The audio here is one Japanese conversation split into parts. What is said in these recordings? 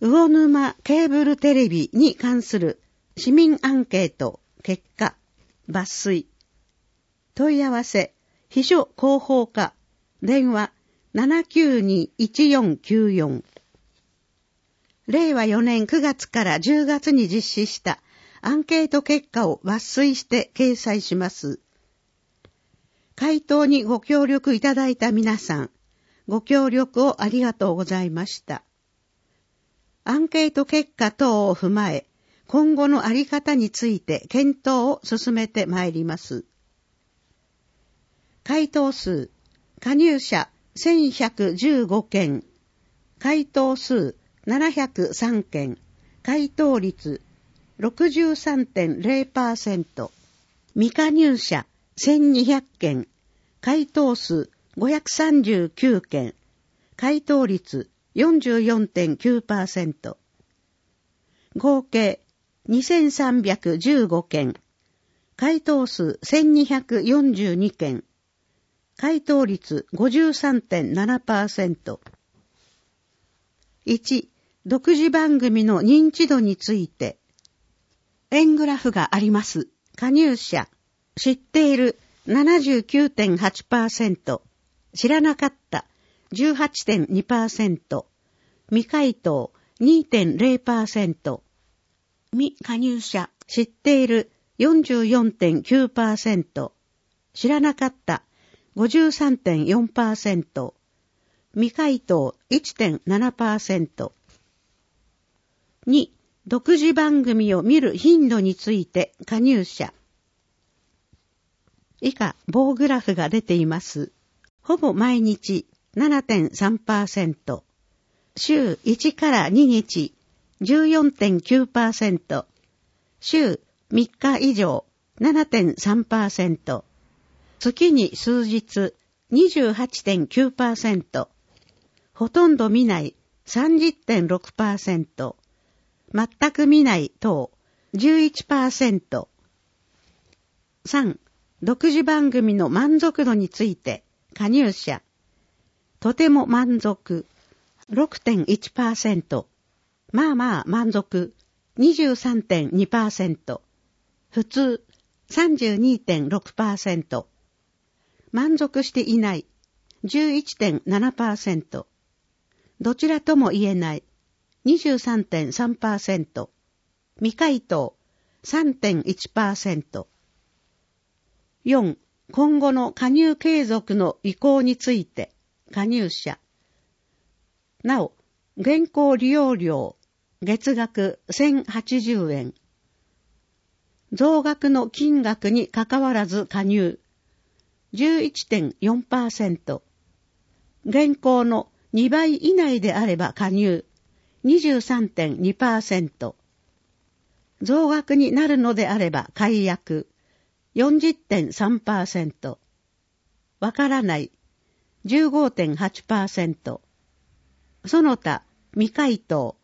魚沼ケーブルテレビに関する市民アンケート結果抜粋。問い合わせ秘書広報課電話 792-1494。令和4年9月から10月に実施したアンケート結果を抜粋して掲載します。回答にご協力いただいた皆さん、ご協力をありがとうございました。アンケート結果等を踏まえ、今後のあり方について検討を進めてまいります。回答数、加入者1115件、回答数703件、回答率 63.0%、未加入者1200件、回答数539件、回答率 44.9%、合計2315件、回答数1242件、回答率 53.7%。1、独自番組の認知度について、円グラフがあります。加入者、知っている 79.8%、知らなかった 18.2%、未回答 2.0%、未加入者、知っている 44.9%、知らなかった53.4%、未回答 1.7%。2、独自番組を見る頻度について加入者。以下、棒グラフが出ています。ほぼ毎日 7.3%、週1から2日 14.9%、週3日以上 7.3%、月に数日 28.9%、ほとんど見ない 30.6%、全く見ない等 11%。3、独自番組の満足度について加入者。とても満足 6.1%、まあまあ満足 23.2%、普通 32.6%、満足していない 11.7%、どちらとも言えない 23.3%、未回答 3.1%。4、今後の加入継続の意向について加入者。なお、現行利用料月額1080円。増額の金額にかかわらず加入 11.4%。現行の2倍以内であれば加入 23.2%。増額になるのであれば解約 40.3%。わからない 15.8%。その他未回答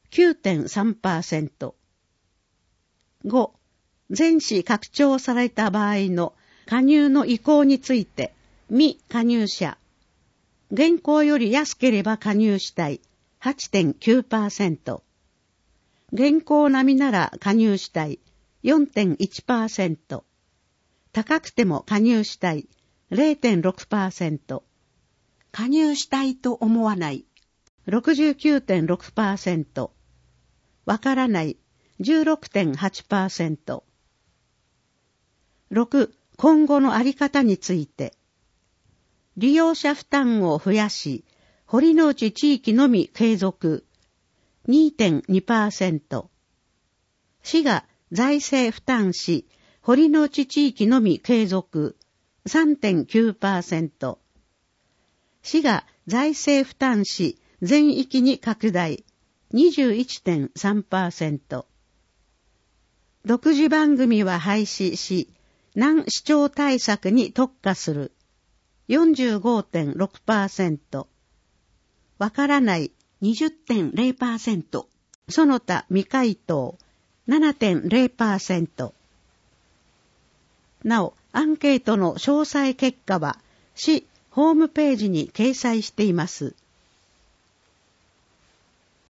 9.3%。5、前市拡張された場合の加入の意向について未加入者。現行より安ければ加入したい 8.9%。現行並みなら加入したい 4.1%。高くても加入したい 0.6%。加入したいと思わない 69.6%。わからない 16.8%。6、今後のあり方について。利用者負担を増やし、堀之内地域のみ継続 2.2%。市が財政負担し、堀之内地域のみ継続 3.9%。市が財政負担し、全域に拡大 21.3%。独自番組は廃止し、難視聴対策に特化する 45.6%。わからない 20.0%。その他未回答 7.0%。なお、アンケートの詳細結果は市ホームページに掲載しています。